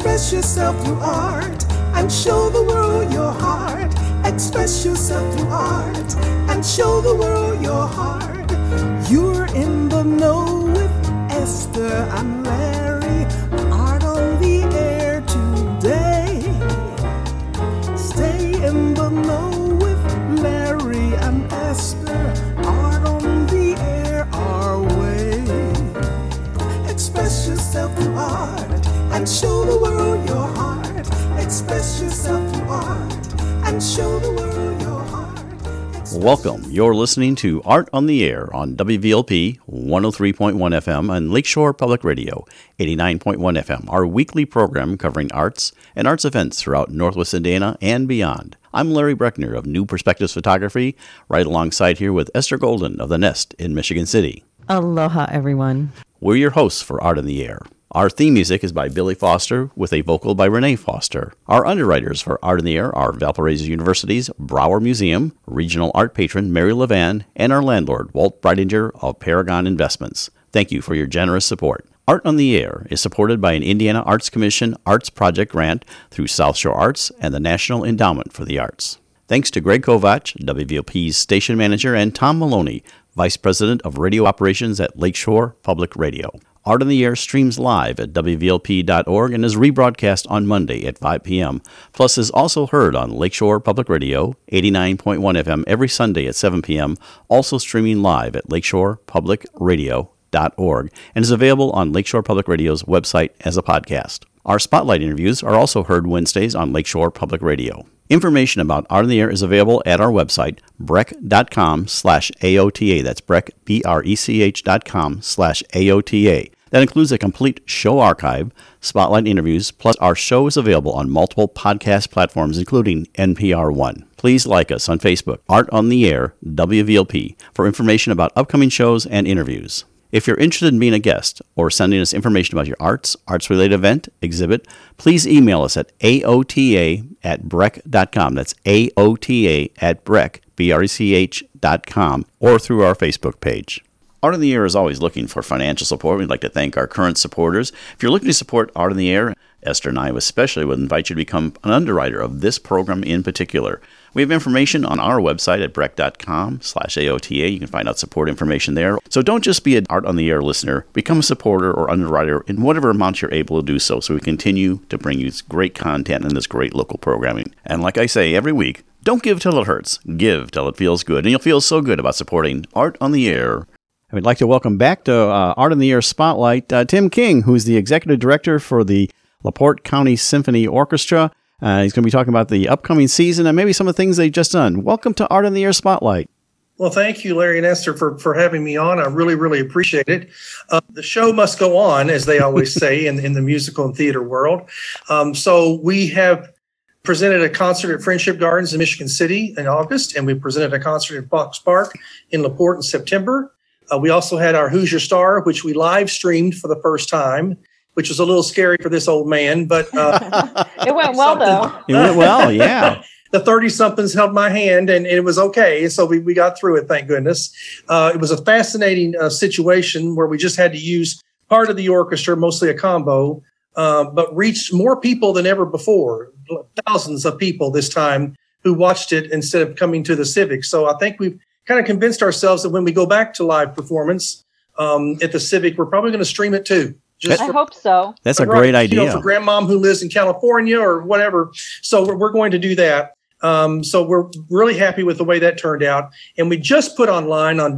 Express yourself through art and show the world your heart. Express yourself through art and show the world your heart. You're in the know with Esther and Larry. Art on the air today. Stay in the know with Larry and Esther. Art on the air our way. Express yourself through art and show the world your heart. Express yourself through art and show the world your heart. Welcome. You're listening to Art on the Air on WVLP 103.1 FM and Lakeshore Public Radio 89.1 FM, our weekly program covering arts and arts events throughout Northwest Indiana and beyond. I'm Larry Breckner of New Perspectives Photography, right alongside here with Esther Golden of The Nest in Michigan City. Aloha, everyone. We're your hosts for Art on the Air. Our theme music is by Billy Foster with a vocal by Renee Foster. Our underwriters for Art in the Air are Valparaiso University's Brower Museum, regional art patron Mary Levan, and our landlord Walt Breidinger of Paragon Investments. Thank you for your generous support. Art on the Air is supported by an Indiana Arts Commission Arts Project grant through South Shore Arts and the National Endowment for the Arts. Thanks to Greg Kovach, WVLP's station manager, and Tom Maloney, Vice President of Radio Operations at Lakeshore Public Radio. Art on the Air streams live at WVLP.org and is rebroadcast on Monday at 5 p.m., plus is also heard on Lakeshore Public Radio, 89.1 FM every Sunday at 7 p.m., also streaming live at lakeshorepublicradio.org, and is available on Lakeshore Public Radio's website as a podcast. Our spotlight interviews are also heard Wednesdays on Lakeshore Public Radio. Information about Art on the Air is available at our website, breck.com/AOTA. That's Breck, BRECH.com/AOTA. That includes a complete show archive, spotlight interviews, plus our show is available on multiple podcast platforms, including NPR One. Please like us on Facebook, Art on the Air, WVLP, for information about upcoming shows and interviews. If you're interested in being a guest or sending us information about your arts-related event, exhibit, please email us at aota@breck.com. That's aota@breck, BRECH.com, or through our Facebook page. Art on the Air is always looking for financial support. We'd like to thank our current supporters. If you're looking to support Art on the Air, Esther and I especially would invite you to become an underwriter of this program in particular. We have information on our website at breck.com/AOTA. You can find out support information there. So don't just be an Art on the Air listener. Become a supporter or underwriter in whatever amount you're able to do so we continue to bring you great content and this great local programming. And like I say every week, don't give till it hurts. Give till it feels good. And you'll feel so good about supporting Art on the Air. I would like to welcome back to Art on the Air Spotlight Tim King, who's the Executive Director for the LaPorte County Symphony Orchestra. He's going to be talking about the upcoming season and maybe some of the things they've just done. Welcome to Art on the Air Spotlight. Well, thank you, Larry and Esther, for having me on. I really, really appreciate it. The show must go on, as they always say in the musical and theater world. So we have presented a concert at Friendship Gardens in Michigan City in August, and we presented a concert at Fox Park in LaPorte in September. We also had our Who's Your Star, which we live streamed for the first time, which was a little scary for this old man, but it went well, though. It went well, yeah. The 30-somethings held my hand, and it was okay. So we got through it, thank goodness. It was a fascinating situation where we just had to use part of the orchestra, mostly a combo, but reached more people than ever before. Thousands of people this time who watched it instead of coming to the Civic. So I think we've kind of convinced ourselves that when we go back to live performance at the Civic, we're probably going to stream it too. I hope so. That's a great idea. For grandmom who lives in California or whatever. So we're going to do that. So we're really happy with the way that turned out. And we just put online on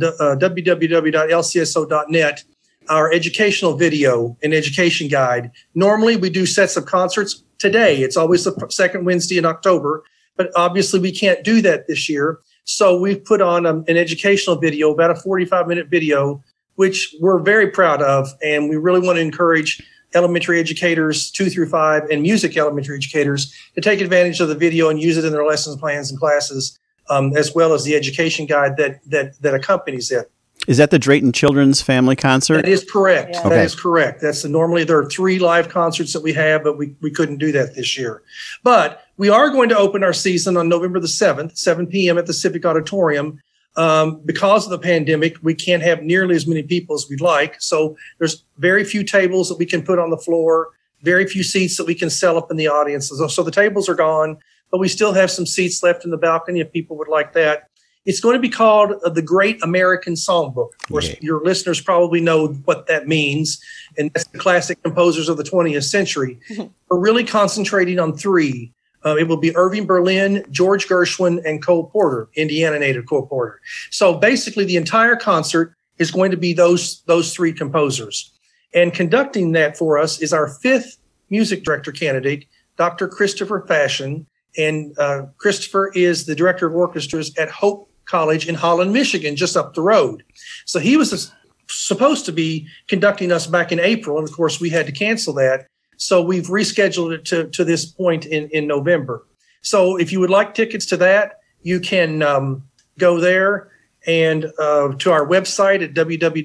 www.lcso.net our educational video and education guide. Normally we do sets of concerts. Today, it's always the second Wednesday in October, but obviously we can't do that this year. So we've put on an educational video, about a 45-minute video, which we're very proud of. And we really want to encourage elementary educators 2 through 5 and music elementary educators to take advantage of the video and use it in their lessons plans and classes, as well as the education guide that accompanies it. Is that the Drayton Children's Family Concert? That is correct. Yeah. Okay. That is correct. Normally there are 3 live concerts that we have, but we couldn't do that this year. But we are going to open our season on November the 7th, 7 p.m. at the Civic Auditorium. Because of the pandemic, we can't have nearly as many people as we'd like. So there's very few tables that we can put on the floor. very few seats that we can sell up in the audience. So the tables are gone, but we still have some seats left in the balcony if people would like that. It's going to be called the Great American Songbook. Of course, your listeners probably know what that means, and that's the classic composers of the 20th century. We're really concentrating on three. It will be Irving Berlin, George Gershwin, and Cole Porter, Indiana native Cole Porter. So basically, the entire concert is going to be those three composers. And conducting that for us is our fifth music director candidate, Dr. Christopher Fashion. And Christopher is the director of orchestras at Hope College in Holland, Michigan, just up the road. So he was supposed to be conducting us back in April, and of course we had to cancel that. So we've rescheduled it to this point in November. So if you would like tickets to that, you can go there and to our website at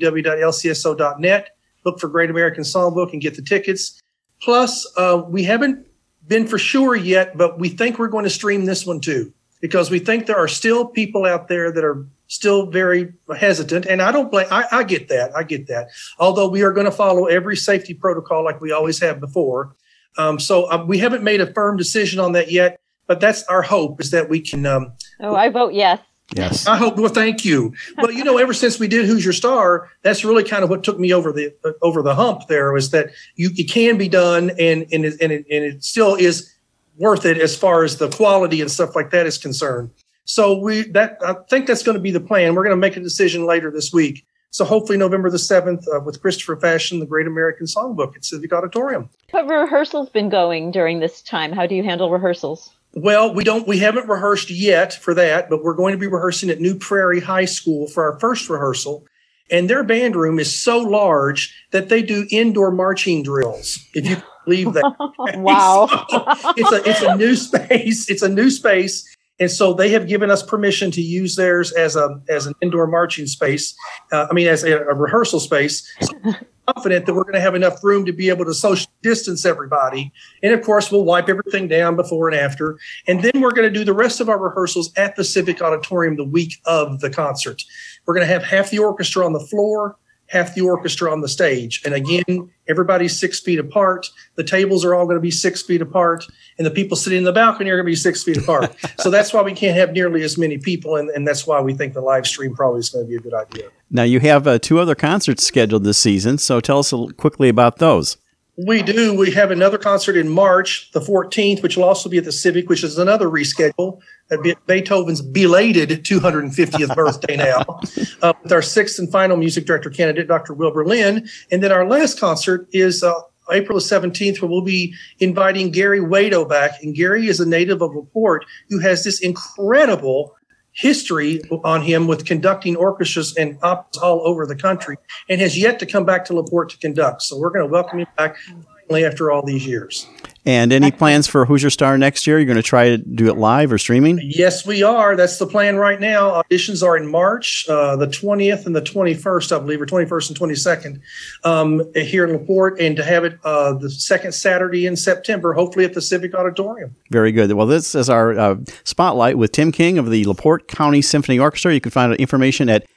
www.lcso.net, look for Great American Songbook and get the tickets. Plus, we haven't been for sure yet, but we think we're going to stream this one too, because we think there are still people out there that are still very hesitant. And I don't blame, I get that. Although we are going to follow every safety protocol like we always have before. So we haven't made a firm decision on that yet, but that's our hope, is that we can. I vote yes. Yes. I hope. Well, thank you. Well, ever since we did Who's Your Star, that's really kind of what took me over the hump there, was that it can be done and it still is worth it as far as the quality and stuff like that is concerned. So I think that's going to be the plan. We're going to make a decision later this week. So hopefully November the 7th with Christopher Fashion, the Great American Songbook at Civic Auditorium. What rehearsals been going during this time? How do you handle rehearsals? Well, we haven't rehearsed yet for that, but we're going to be rehearsing at New Prairie High School for our first rehearsal. And their band room is so large that they do indoor marching drills, if you can believe that. Wow. So it's a new space. It's a new space. And so they have given us permission to use theirs as an indoor marching space. As a rehearsal space. So I'm confident that we're going to have enough room to be able to social distance everybody. And of course, we'll wipe everything down before and after. And then we're going to do the rest of our rehearsals at the Civic Auditorium the week of the concert. We're going to have half the orchestra on the floor, half the orchestra on the stage. And again, everybody's 6 feet apart. The tables are all going to be 6 feet apart. And the people sitting in the balcony are going to be 6 feet apart. So that's why we can't have nearly as many people. And that's why we think the live stream probably is going to be a good idea. Now, you have 2 other concerts scheduled this season. So tell us quickly about those. We do. We have another concert in March, the 14th, which will also be at the Civic, which is another reschedule. Beethoven's belated 250th birthday now, with our 6th and final music director candidate, Dr. Wilbur Lynn. And then our last concert is April the 17th, where we'll be inviting Gary Wado back. And Gary is a native of LaPorte who has this incredible history on him with conducting orchestras and operas all over the country, and has yet to come back to LaPorte to conduct. So we're going to welcome him back finally after all these years. And any plans for Who's Your Star next year? You're going to try to do it live or streaming? Yes, we are. That's the plan right now. Auditions are in March, the 20th and the 21st, I believe, or 21st and 22nd here in LaPorte, and to have it the second Saturday in September, hopefully at the Civic Auditorium. Very good. Well, this is our spotlight with Tim King of the LaPorte County Symphony Orchestra. You can find out information at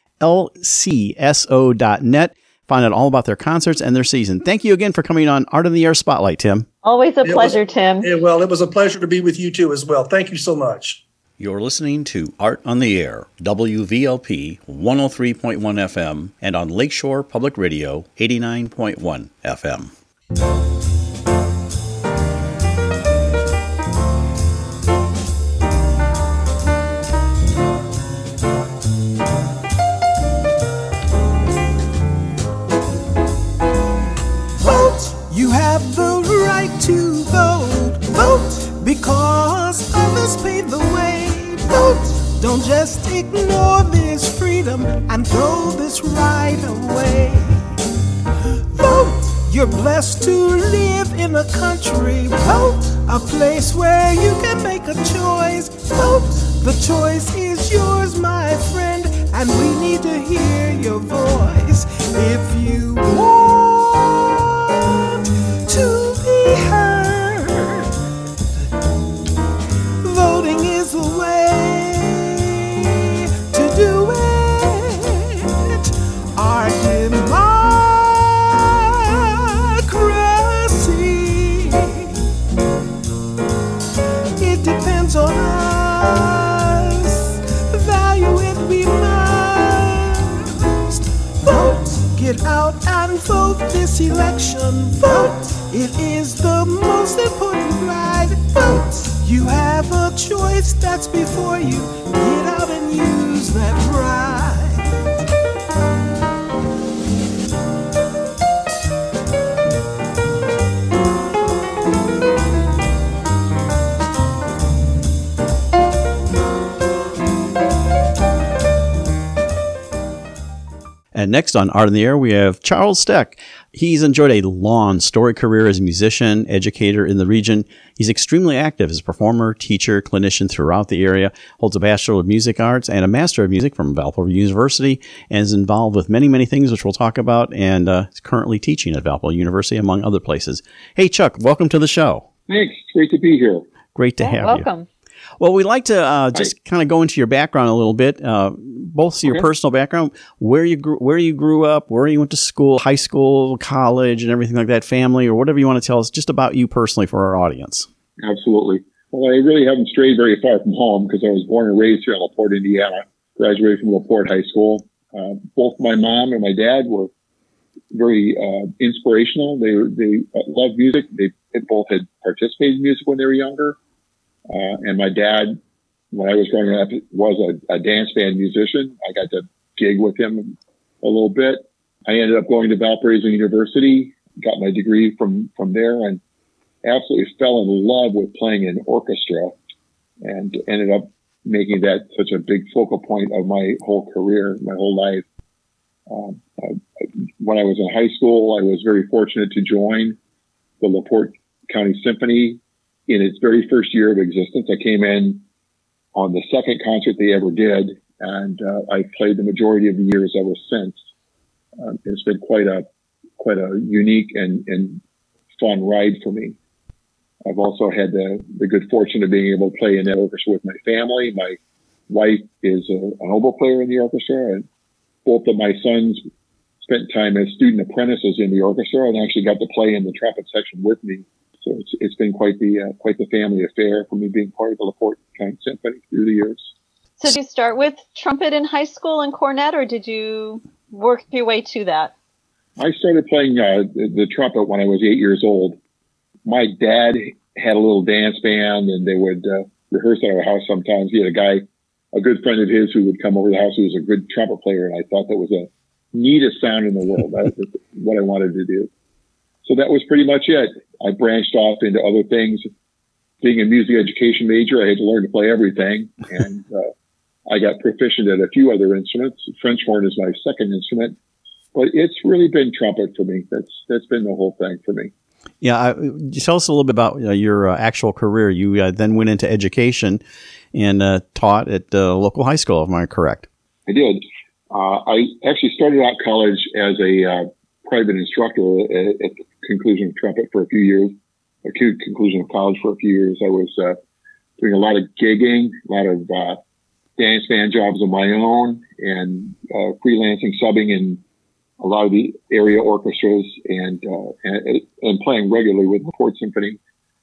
lcso.net. Find out all about their concerts and their season. Thank you again for coming on Art on the Air Spotlight, Tim. Always a pleasure, Tim. It was a pleasure to be with you too as well. Thank you so much. You're listening to Art on the Air, WVLP 103.1 FM, and on Lakeshore Public Radio 89.1 FM. You have the right to vote. Vote because others pave the way. Vote. Don't just ignore this freedom and throw this right away. Vote. You're blessed to live in a country. Vote. A place where you can make a choice. Vote. The choice is yours, my friend, and we need to hear your voice. If you want to be heard, voting is the way to do it. Our democracy Get out and vote this election. Vote. It is the most important right. Vote. You have a choice that's before you. Get out and use that right. And next on Art in the Air, we have Charles Steck. He's enjoyed a long, storied career as a musician, educator in the region. He's extremely active as a performer, teacher, clinician throughout the area, holds a Bachelor of Music Arts and a Master of Music from Valpo University, and is involved with many, many things, which we'll talk about, and is currently teaching at Valpo University, among other places. Hey, Chuck, welcome to the show. Thanks. Great to be here. Great to have you. Welcome. Well, we'd like to just kind of go into your background a little bit, both your personal background, where you grew up, where you went to school, high school, college, and everything like that, family, or whatever you want to tell us just about you personally for our audience. Absolutely. Well, I really haven't strayed very far from home because I was born and raised here in LaPorte, Indiana. Graduated from LaPorte High School. Both my mom and my dad were very inspirational. They loved music. They both had participated in music when they were younger. And my dad, when I was growing up, was a dance band musician. I got to gig with him a little bit. I ended up going to Valparaiso University, got my degree from there, and absolutely fell in love with playing in orchestra, and ended up making that such a big focal point of my whole career, my whole life. When I was in high school, I was very fortunate to join the LaPorte County Symphony in its very first year of existence. I came in on the second concert they ever did, and I played the majority of the years ever since. It's been quite a unique and fun ride for me. I've also had the good fortune of being able to play in that orchestra with my family. My wife is an oboe player in the orchestra, and both of my sons spent time as student apprentices in the orchestra and actually got to play in the trumpet section with me. So it's been quite the family affair for me being part of the LaPorte County Symphony through the years. So did you start with trumpet in high school and cornet, or did you work your way to that? I started playing the trumpet when I was 8 years old. My dad had a little dance band, and they would rehearse at our house sometimes. He had a good friend of his who would come over to the house who was a good trumpet player, and I thought that was the neatest sound in the world. That was what I wanted to do. So that was pretty much it. I branched off into other things. Being a music education major, I had to learn to play everything, and I got proficient at a few other instruments. French horn is my second instrument, but it's really been trumpet for me. That's been the whole thing for me. Yeah, tell us a little bit about your actual career. You then went into education and taught at the local high school, am I correct? I did. I actually started out college as a private instructor at the conclusion of trumpet for a few years, conclusion of college for a few years. I was doing a lot of gigging, a lot of dance band jobs of my own, and freelancing, subbing in a lot of the area orchestras, and playing regularly with the LaPorte Symphony.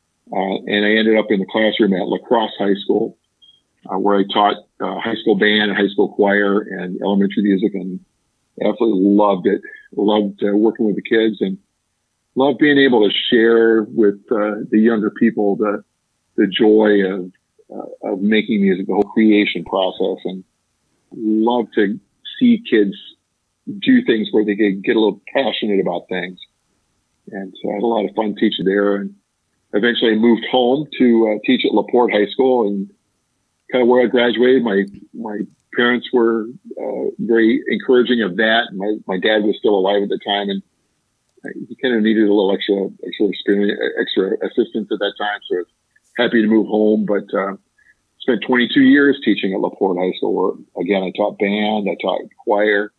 And I ended up in the classroom at La Crosse High School, where I taught high school band, high school choir, and elementary music, and absolutely loved it. Loved working with the kids, and loved being able to share with the younger people the joy of making music, the whole creation process, and loved to see kids do things where they could get a little passionate about things. And so I had a lot of fun teaching there, and eventually I moved home to teach at LaPorte High School, and kind of where I graduated. My parents were very encouraging of that. My dad was still alive at the time, and he kind of needed a little extra experience, extra assistance at that time. So I was happy to move home, but spent 22 years teaching at LaPorte High School, where, again, I taught band, I taught choir,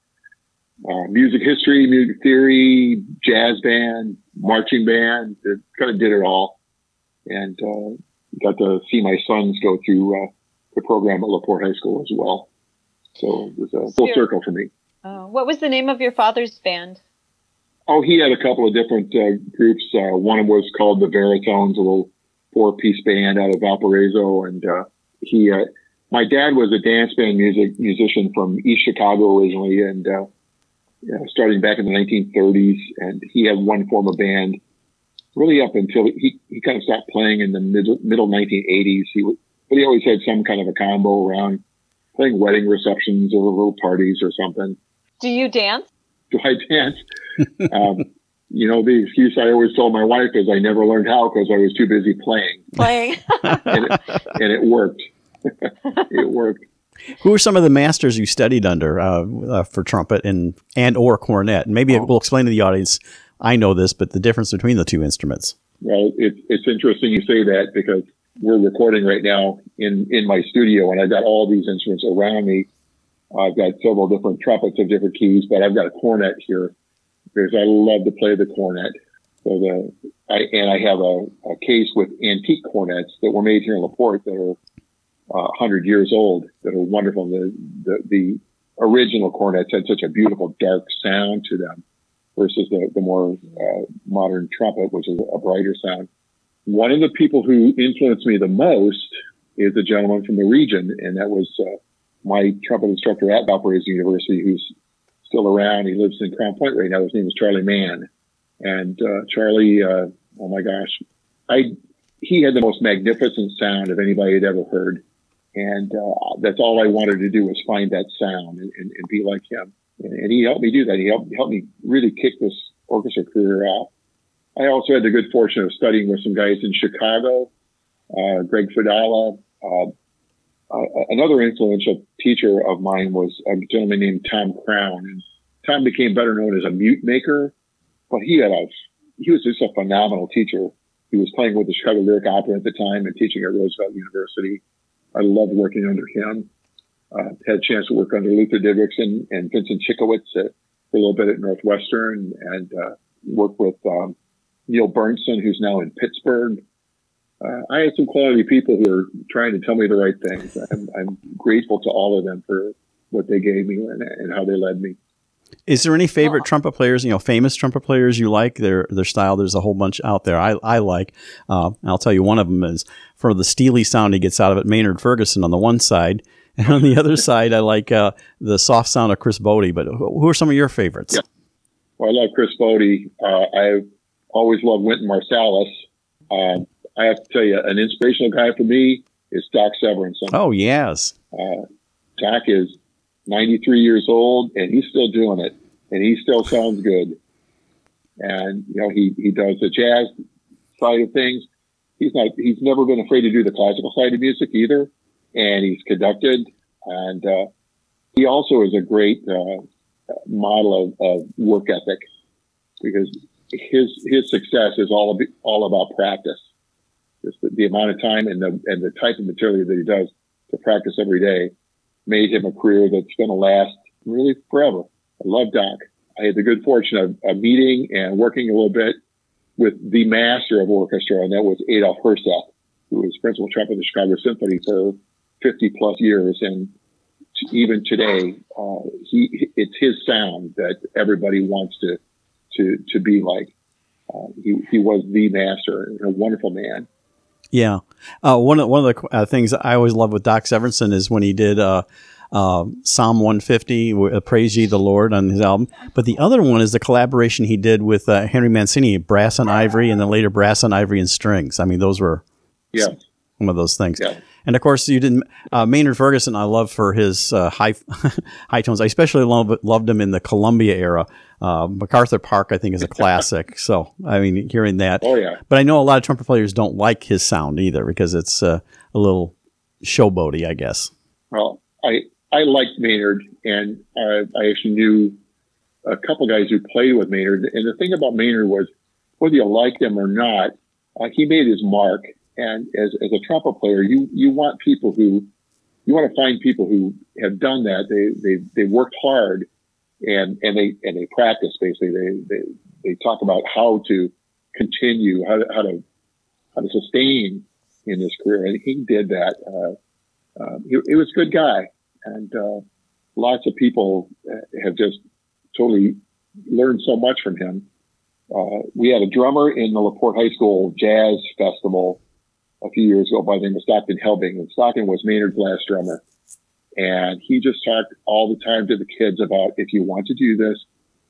music history, music theory, jazz band, marching band. Kind of did it all, and got to see my sons go through the program at LaPorte High School as well. So it was a full circle for me. What was the name of your father's band? Oh, he had a couple of different groups. One of them was called the Veritones, a little 4-piece band out of Valparaiso. And my dad was a dance band musician from East Chicago originally. And starting back in the 1930s, and he had one form of band really up until he kind of stopped playing in the middle 1980s. But he always had some kind of a combo around playing wedding receptions or little parties or something. Do you dance? Do I dance? The excuse I always told my wife is I never learned how because I was too busy playing. and it worked. It worked. Who are some of the masters you studied under for trumpet and or cornet? And maybe we'll explain to the audience, I know this, but the difference between the two instruments. Well, it's interesting you say that because we're recording right now in my studio, and I've got all these instruments around me. I've got several different trumpets of different keys, but I've got a cornet here because I love to play the cornet. So I have a case with antique cornets that were made here in LaPorte that are 100 years old, that are wonderful. The original cornets had such a beautiful dark sound to them versus the more modern trumpet, which is a brighter sound. One of the people who influenced me the most is a gentleman from the region, and that was my trumpet instructor at Valparaiso University, who's still around. He lives in Crown Point right now. His name is Charlie Mann. And Charlie, oh my gosh, he had the most magnificent sound of anybody I'd ever heard. And that's all I wanted to do was find that sound and be like him. And he helped me do that. He helped me really kick this orchestra career off. I also had the good fortune of studying with some guys in Chicago, Greg Fidala. Another influential teacher of mine was a gentleman named Tom Crown. And Tom became better known as a mute maker, but he was just a phenomenal teacher. He was playing with the Chicago Lyric Opera at the time and teaching at Roosevelt University. I loved working under him. Had a chance to work under Luther Didrikson and Vincent Chikowitz for a little bit at Northwestern, and worked with Neil Bernstein, who's now in Pittsburgh. I had some quality people who are trying to tell me the right things. I'm grateful to all of them for what they gave me and how they led me. Is there any favorite trumpet players, famous trumpet players you like, their style? There's a whole bunch out there I like. I'll tell you one of them is, for the steely sound he gets out of it, Maynard Ferguson on the one side. And on the other side, I like the soft sound of Chris Bode. But who are some of your favorites? Yeah. Well, I love Chris Bode. I've always loved Wynton Marsalis. I have to tell you, an inspirational guy for me is Doc Severinsen. Oh, yes. Doc is 93 years old, and he's still doing it, and he still sounds good. And, he does the jazz side of things. He's never been afraid to do the classical side of music either. And he's conducted, and he also is a great model of work ethic, because his success is all about practice. Just the amount of time and the type of material that he does to practice every day made him a career that's going to last really forever. I love Doc. I had the good fortune of meeting and working a little bit with the master of orchestra, and that was Adolf Herseth, who was principal trumpet of the Chicago Symphony for 50 plus years. And even today, it's his sound that everybody wants to be like. He was the master and a wonderful man. Yeah. One of the things I always love with Doc Severinsen is when he did Psalm 150, Praise Ye the Lord, on his album. But the other one is the collaboration he did with Henry Mancini, brass and ivory, and then later brass and ivory and strings. I mean, those were some of those things. Yeah. And of course, you didn't. Maynard Ferguson, I love for his high tones. I especially loved him in the Columbia era. MacArthur Park, I think, is a classic. So, I mean, hearing that. Oh, yeah. But I know a lot of trumpet players don't like his sound either because it's a little showboaty, I guess. Well, I liked Maynard, and I actually knew a couple guys who played with Maynard. And the thing about Maynard was, whether you liked him or not, he made his mark. And as a trumpet player, you want to find people who have done that. They worked hard and they practice. Basically, they talk about how to continue, how to sustain in this career, and he did that. He was a good guy, and lots of people have just totally learned so much from him. We had a drummer in the LaPorte High School Jazz Festival a few years ago by the name of Stockton Helbing, and Stockton was Maynard's last drummer. And he just talked all the time to the kids about, if you want to do this,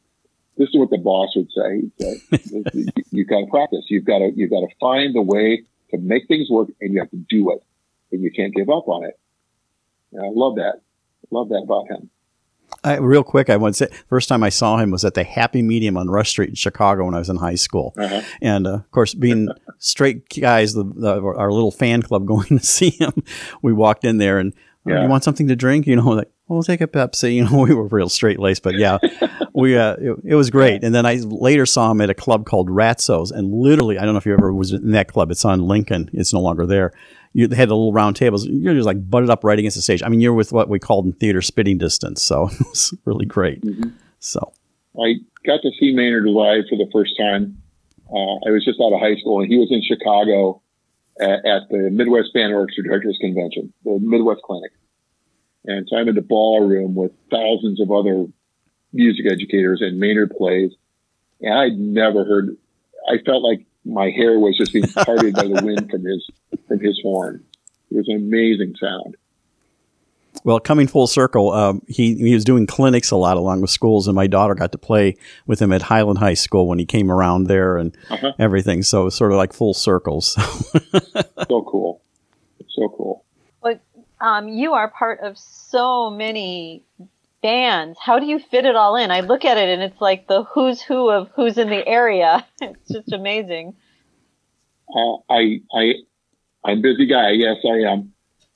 this is what the boss would say. He'd say you've got to practice. You've got to find the way to make things work, and you have to do it, and you can't give up on it. And I love that. Love that about him. Real quick, I want to say, first time I saw him was at the Happy Medium on Rush Street in Chicago when I was in high school. Uh-huh. And, of course, being straight guys, our little fan club going to see him, we walked in there and, you want something to drink? You know, like, we'll take a Pepsi. You know, we were real straight-laced, but yeah, it was great. And then I later saw him at a club called Ratso's, and literally, I don't know if you ever was in that club. It's on Lincoln. It's no longer there. You had the little round tables. You're just like butted up right against the stage. I mean, you're with what we called in theater spitting distance. So it was really great. Mm-hmm. So I got to see Maynard live for the first time. I was just out of high school, and he was in Chicago at the Midwest Band Orchestra Directors Convention, the Midwest Clinic. And so I'm in the ballroom with thousands of other music educators, and Maynard plays. And I'd never heard, I felt like my hair was just being parted by the wind from his horn. It was an amazing sound. Well, coming full circle, he was doing clinics a lot along with schools, and my daughter got to play with him at Highland High School when he came around there and everything. So it was sort of like full circles. So cool. So cool. Well, you are part of so many bands. How do you fit it all in? I look at it and it's like the who's who of who's in the area. It's just amazing. I'm a busy guy. Yes, I am.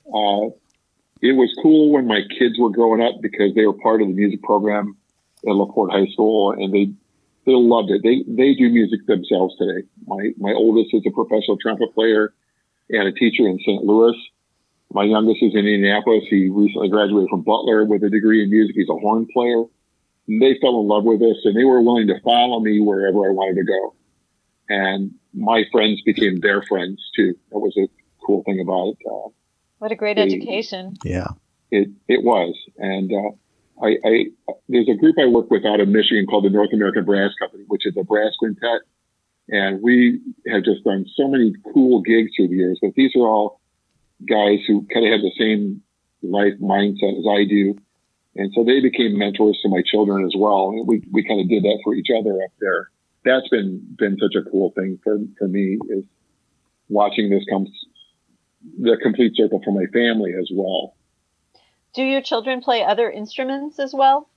It was cool when my kids were growing up because they were part of the music program at LaPorte High School, and they loved it. They do music themselves today. My oldest is a professional trumpet player and a teacher in St. Louis. My youngest is in Indianapolis. He recently graduated from Butler with a degree in music. He's a horn player. And they fell in love with us, and they were willing to follow me wherever I wanted to go. And my friends became their friends, too. That was a cool thing about it. What a great education. Yeah. It was. And there's a group I work with out of Michigan called the North American Brass Company, which is a brass quintet. And we have just done so many cool gigs through the years. But these are all guys who kind of have the same life mindset as I do. And so they became mentors to my children as well. And we kind of did that for each other up there. That's been such a cool thing for me, is watching this come the complete circle for my family as well. Do your children play other instruments as well?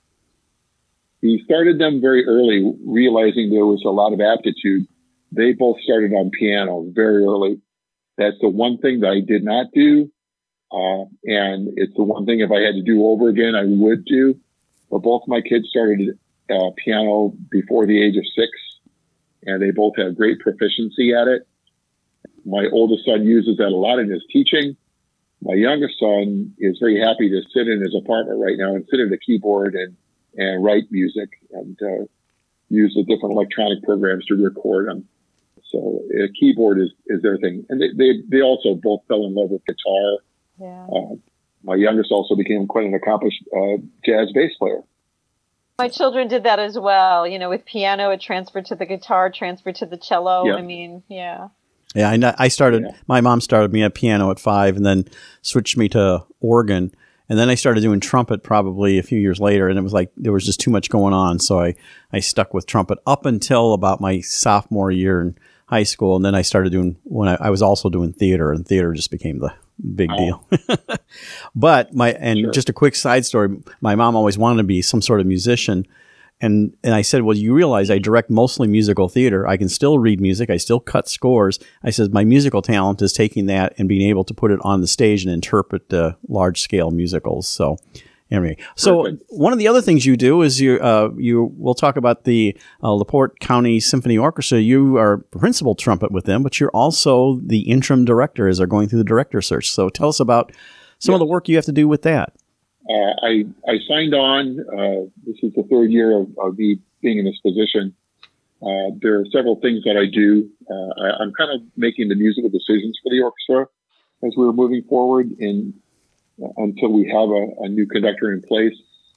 We started them very early, realizing there was a lot of aptitude. They both started on piano very early. That's the one thing that I did not do. And it's the one thing if I had to do over again, I would do. But both my kids started piano before the age of 6, and they both have great proficiency at it. My oldest son uses that a lot in his teaching. My youngest son is very happy to sit in his apartment right now and sit at a keyboard and write music and use the different electronic programs to record them. So a keyboard is their thing. And they also both fell in love with guitar. Yeah. My youngest also became quite an accomplished jazz bass player. My children did that as well. You know, with piano, it transferred to the guitar, transferred to the cello. Yeah. I mean, yeah. Yeah, I started, my mom started me at piano at 5 and then switched me to organ. And then I started doing trumpet probably a few years later, and it was like there was just too much going on. So I stuck with trumpet up until about my sophomore year in high school. And then I started doing, when I was also doing theater, and theater just became the big deal. But just a quick side story, my mom always wanted to be some sort of musician. And I said, well, you realize I direct mostly musical theater. I can still read music. I still cut scores. I said, my musical talent is taking that and being able to put it on the stage and interpret large-scale musicals. So anyway, one of the other things you do is we'll talk about the LaPorte County Symphony Orchestra. You are principal trumpet with them, but you're also the interim director as they're going through the director search. So tell us about some of the work you have to do with that. I signed on. This is the 3rd year of me being in this position. There are several things that I do. I'm kind of making the musical decisions for the orchestra as we're moving forward until we have a new conductor in place.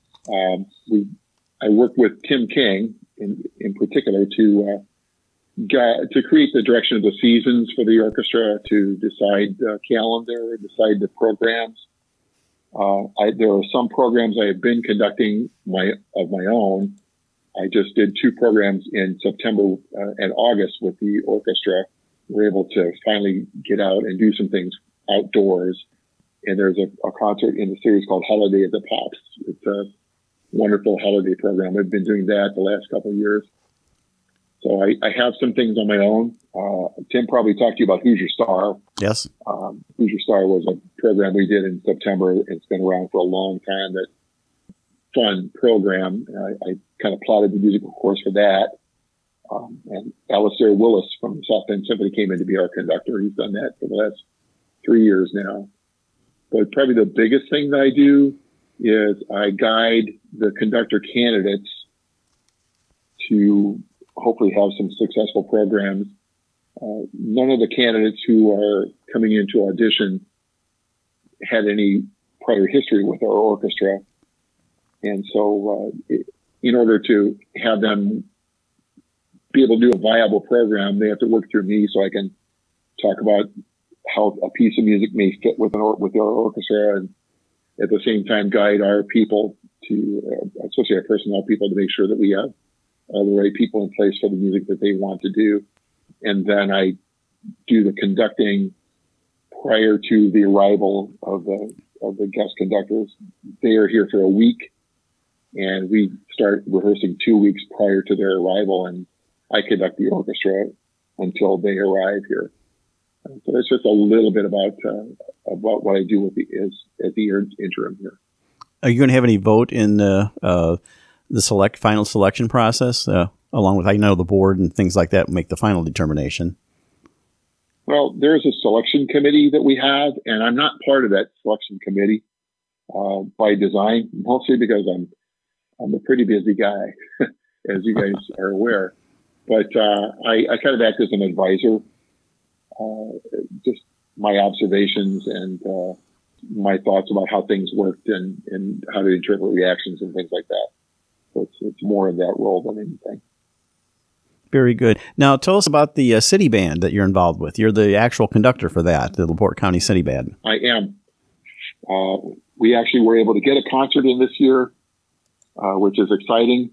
I work with Tim King in particular to create the direction of the seasons for the orchestra, to decide the calendar, decide the programs. There are some programs I have been conducting of my own, I just did 2 programs in September and August with the orchestra. We were able to finally get out and do some things outdoors. And there's a concert in the series called Holiday at the Pops. It's a wonderful holiday program. I've been doing that the last couple of years. So I have some things on my own. Tim probably talked to you about Who's Your Star. Yes. Who's Your Star was a program we did in September. It's been around for a long time. That fun program. I kind of plotted the musical course for that. And Alistair Willis from the South Bend Symphony came in to be our conductor. He's done that for the last 3 years now. But probably the biggest thing that I do is I guide the conductor candidates to hopefully have some successful programs. None of the candidates who are coming into audition had any prior history with our orchestra. And so in order to have them be able to do a viable program, they have to work through me so I can talk about how a piece of music may fit with our orchestra, and at the same time guide our people to, especially our personnel people, to make sure that we have all the right people in place for the music that they want to do. And then I do the conducting prior to the arrival of the guest conductors. They are here for a week, and we start rehearsing 2 weeks prior to their arrival, and I conduct the orchestra until they arrive here. So that's just a little bit about what I do with at the interim here. Are you going to have any vote in the final selection process, along with, I know, the board and things like that make the final determination? Well, there's a selection committee that we have, and I'm not part of that selection committee by design, mostly because I'm a pretty busy guy, as you guys are aware. But I kind of act as an advisor. Just my observations and my thoughts about how things worked and how to interpret reactions and things like that. So it's more in that role than anything. Very good. Now, tell us about the city band that you're involved with. You're the actual conductor for that, the LaPorte County City Band. I am. We actually were able to get a concert in this year, which is exciting.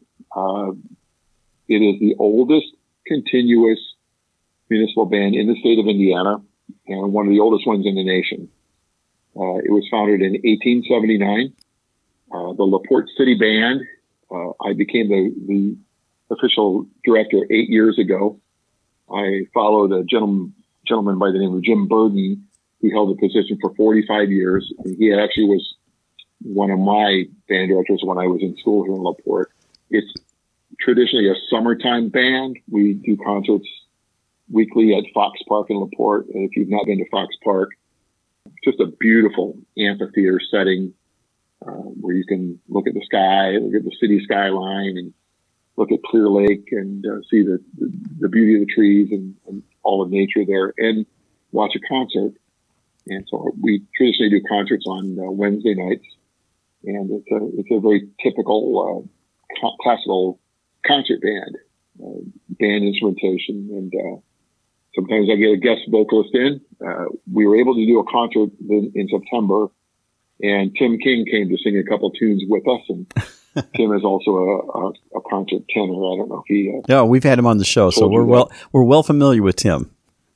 It is the oldest continuous municipal band in the state of Indiana, and one of the oldest ones in the nation. It was founded in 1879. The LaPorte City Band, I became the official director 8 years ago. I followed a gentleman by the name of Jim Burden, who held the position for 45 years. And he actually was one of my band directors when I was in school here in LaPorte. It's traditionally a summertime band. We do concerts weekly at Fox Park in LaPorte. And if you've not been to Fox Park, just a beautiful amphitheater setting where you can look at the sky, look at the city skyline, and look at Clear Lake and see the beauty of the trees and all of nature there, and watch a concert. And so we traditionally do concerts on Wednesday nights, and it's a very typical classical concert band, band instrumentation, and sometimes I get a guest vocalist in. We were able to do a concert in September, and Tim King came to sing a couple tunes with us, and Tim is also a concert tenor. I don't know if he. No, we've had him on the show, so we're well familiar with Tim.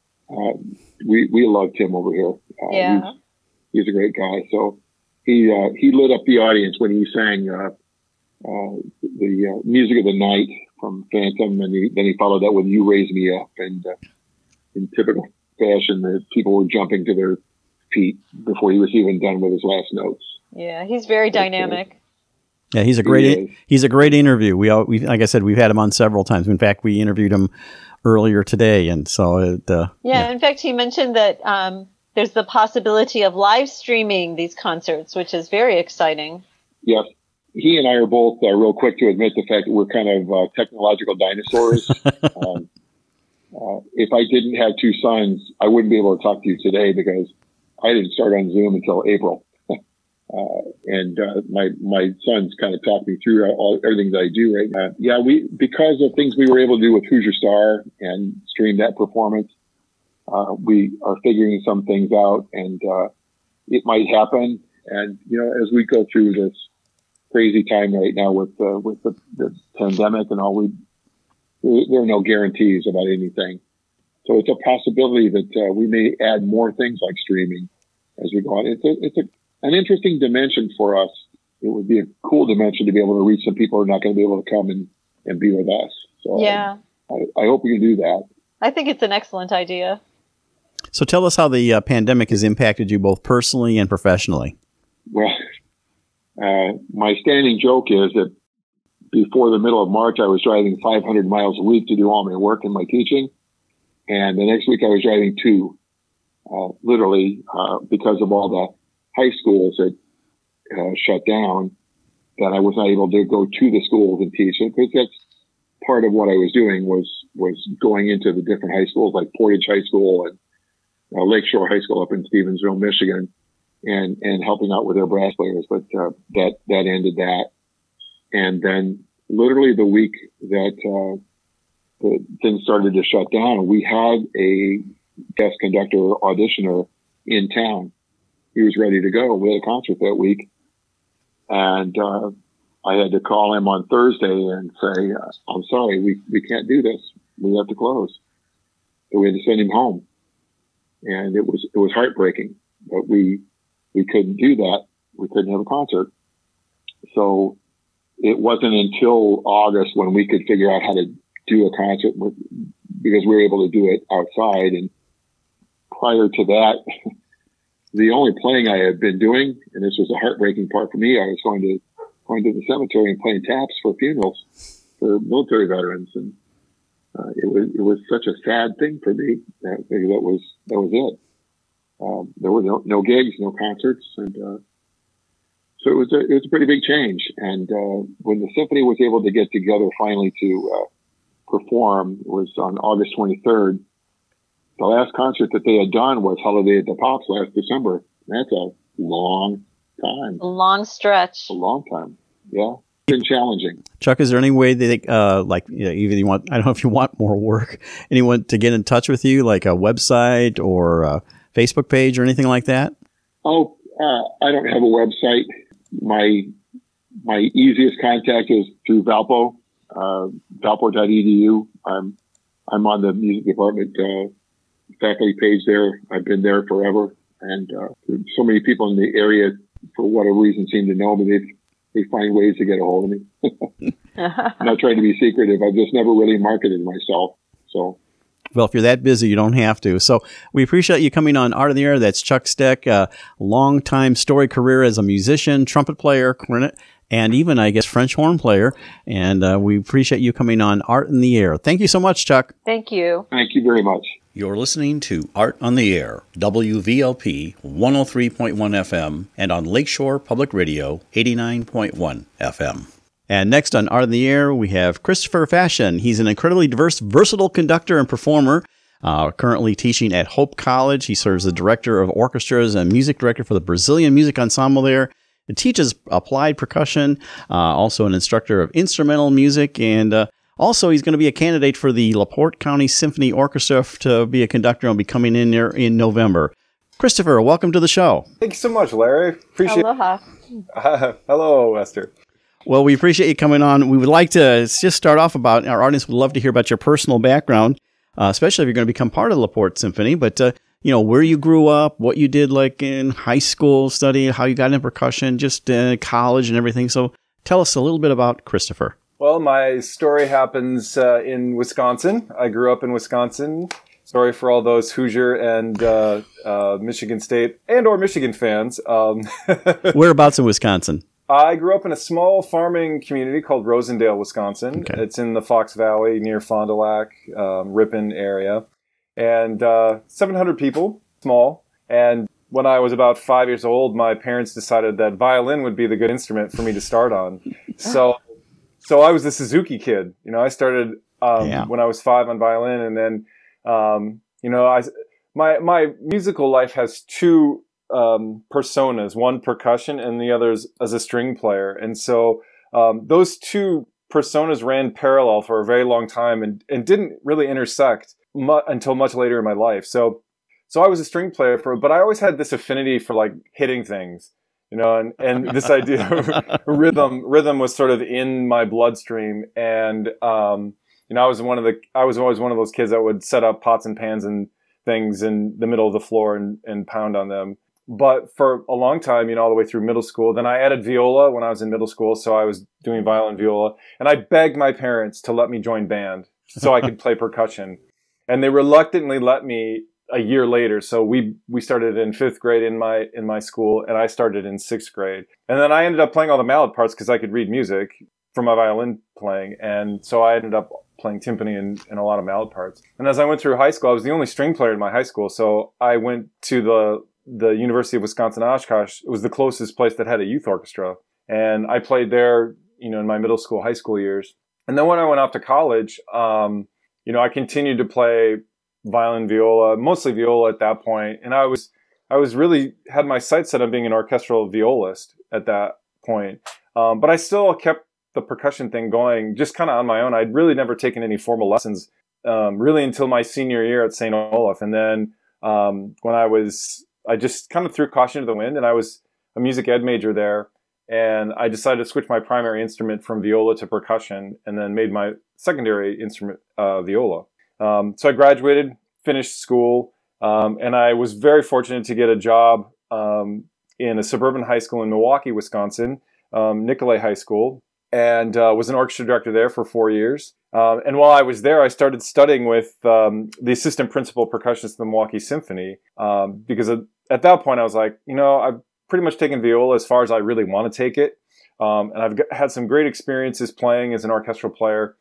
We love Tim over here. Yeah, he's a great guy. So he lit up the audience when he sang the music of the night from Phantom, and then he followed that with "You Raise Me Up," and in typical fashion, the people were jumping to their feet before he was even done with his last notes. Yeah, he's very dynamic. Yeah, he's a great interview. We like I said, we've had him on several times. In fact, we interviewed him earlier today, and so in fact, he mentioned that there's the possibility of live streaming these concerts, which is very exciting. Yes, he and I are both real quick to admit the fact that we're kind of technological dinosaurs. If I didn't have two sons, I wouldn't be able to talk to you today because I didn't start on Zoom until April. And my sons kind of talk me through everything that I do right now. Because of things we were able to do with Who's Your Star and stream that performance, we are figuring some things out, and it might happen. And as we go through this crazy time right now with the pandemic and all. There are no guarantees about anything. So it's a possibility that we may add more things like streaming as we go on. It's an interesting dimension for us. It would be a cool dimension to be able to reach some people who are not going to be able to come and be with us. So yeah. I hope we can do that. I think it's an excellent idea. So tell us how the pandemic has impacted you both personally and professionally. Well, my standing joke is that before the middle of March, I was driving 500 miles a week to do all my work and my teaching. And the next week I was driving 2, literally, because of all the high schools that shut down, that I was not able to go to the schools and teach. Because that's part of what I was doing was going into the different high schools like Portage High School and Lakeshore High School up in Stevensville, Michigan, and helping out with their brass players. But that ended that. And then literally the week that things started to shut down, we had a guest conductor auditioner in town. He was ready to go. We had a concert that week. And I had to call him on Thursday and say, I'm sorry, we can't do this. We have to close. So we had to send him home. And it was heartbreaking, but we couldn't do that. We couldn't have a concert. So it wasn't until August when we could figure out how to do a concert because we were able to do it outside. And prior to that, the only playing I had been doing, and this was a heartbreaking part for me, I was going to the cemetery and playing taps for funerals for military veterans. And it was such a sad thing for me. That was it. There were no gigs, no concerts, and so it was a pretty big change. And when the symphony was able to get together finally to perform, it was on August 23rd. The last concert that they had done was Holiday at the Pops last December. That's a long time. A long stretch. A long time. Yeah. It's been challenging. Chuck, is there any way that, either you want, I don't know if you want more work, anyone to get in touch with you, like a website or a Facebook page or anything like that? Oh, I don't have a website. My easiest contact is through Valpo, valpo.edu. I'm on the music department faculty page there. I've been there forever. And so many people in the area, for whatever reason, seem to know me. They find ways to get a hold of me. I'm not trying to be secretive. I've just never really marketed myself. So, well, if you're that busy, you don't have to. So we appreciate you coming on Art in the Air. That's Chuck Steck, a long-time storied career as a musician, trumpet player, cornet, and even, I guess, French horn player. And we appreciate you coming on Art in the Air. Thank you so much, Chuck. Thank you. Thank you very much. You're listening to Art on the Air, WVLP 103.1 FM, and on Lakeshore Public Radio 89.1 FM. And next on Art on the Air, we have Christopher Fashion. He's an incredibly diverse, versatile conductor and performer, currently teaching at Hope College. He serves as the director of orchestras and music director for the Brazilian Music Ensemble there. He teaches applied percussion, also an instructor of instrumental music, and also, he's going to be a candidate for the LaPorte County Symphony Orchestra to be a conductor and will be coming in there in November. Christopher, welcome to the show. Thank you so much, Larry. Appreciate Aloha. Hello, Esther. Well, we appreciate you coming on. We would like to just start off about, our audience would love to hear about your personal background, especially if you're going to become part of the LaPorte Symphony, but where you grew up, what you did like in high school study, how you got into percussion, just college and everything. So tell us a little bit about Christopher. Well, my story happens in Wisconsin. I grew up in Wisconsin. Sorry for all those Hoosier and Michigan State and or Michigan fans. Whereabouts in Wisconsin? I grew up in a small farming community called Rosendale, Wisconsin. Okay. It's in the Fox Valley near Fond du Lac, Ripon area. And 700 people, small. And when I was about 5 years old, my parents decided that violin would be the good instrument for me to start on. So I was the Suzuki kid. I started when I was 5 on violin, and then my musical life has two personas: one percussion, and the other as a string player. And so those two personas ran parallel for a very long time, and didn't really intersect until much later in my life. So I was a string player but I always had this affinity for like hitting things. and this idea of rhythm was sort of in my bloodstream. And, I was always one of those kids that would set up pots and pans and things in the middle of the floor and pound on them. But for a long time, all the way through middle school, then I added viola when I was in middle school. So I was doing violin, viola, and I begged my parents to let me join band so I could play percussion. And they reluctantly let me a year later. So we started in 5th grade in my school, and I started in 6th grade. And then I ended up playing all the mallet parts because I could read music from my violin playing. And so I ended up playing timpani and a lot of mallet parts. And as I went through high school, I was the only string player in my high school. So I went to the University of Wisconsin-Oshkosh. It was the closest place that had a youth orchestra. And I played there, in my middle school, high school years. And then when I went off to college, I continued to play violin, viola, mostly viola at that point. And I was really had my sights set on being an orchestral violist at that point. But I still kept the percussion thing going just kind of on my own. I'd really never taken any formal lessons, really until my senior year at St. Olaf. And then, when I just kind of threw caution to the wind, and I was a music ed major there. And I decided to switch my primary instrument from viola to percussion, and then made my secondary instrument viola. So I graduated, finished school, and I was very fortunate to get a job in a suburban high school in Milwaukee, Wisconsin, Nicolet High School, and was an orchestra director there for 4 years. And while I was there, I started studying with the assistant principal percussionist of the Milwaukee Symphony, because at that point I was like, I've pretty much taken viola as far as I really want to take it. And I've had some great experiences playing as an orchestral player.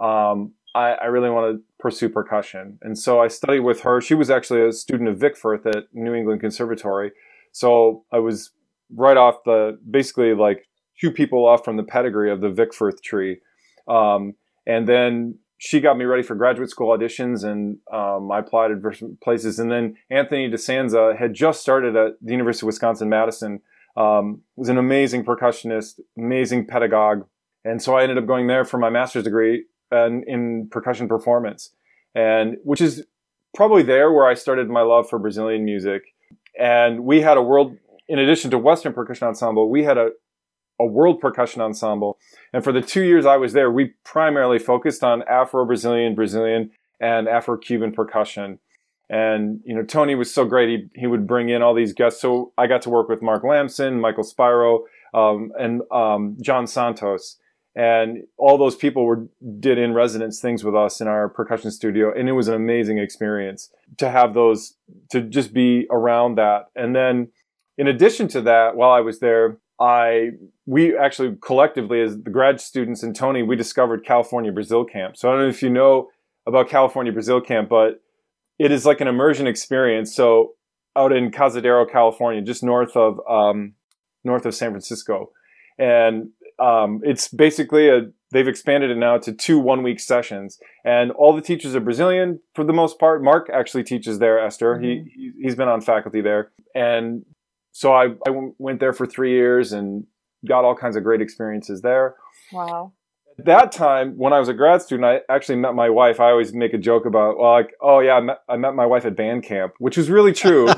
I really want to pursue percussion. And so I studied with her. She was actually a student of Vic Firth at New England Conservatory. So I was right off basically like 2 people off from the pedigree of the Vic Firth tree. And then she got me ready for graduate school auditions, and I applied at different places. And then Anthony DeSanza had just started at the University of Wisconsin-Madison. Was an amazing percussionist, amazing pedagogue. And so I ended up going there for my master's degree in percussion performance, and which is probably there where I started my love for Brazilian music. And we had in addition to Western percussion ensemble, we had a world percussion ensemble. And for the 2 years I was there, we primarily focused on Afro-Brazilian, Brazilian, and Afro-Cuban percussion. And, Tony was so great. He would bring in all these guests. So I got to work with Mark Lamson, Michael Spiro, and John Santos. And all those people did in residence things with us in our percussion studio. And it was an amazing experience to have those, to just be around that. And then in addition to that, while I was there, we actually collectively, as the grad students and Tony, we discovered California Brazil Camp. So I don't know if you know about California Brazil Camp, but it is like an immersion experience. So out in Cazadero, California, just north of San Francisco. And it's basically they've expanded it now to 2 1-week sessions, and all the teachers are Brazilian for the most part. Mark actually teaches there, Esther. Mm-hmm. He's been on faculty there. And so I went there for 3 years and got all kinds of great experiences there. Wow. At that time, when I was a grad student, I actually met my wife. I always make a joke about, I met my wife at band camp, which was really true.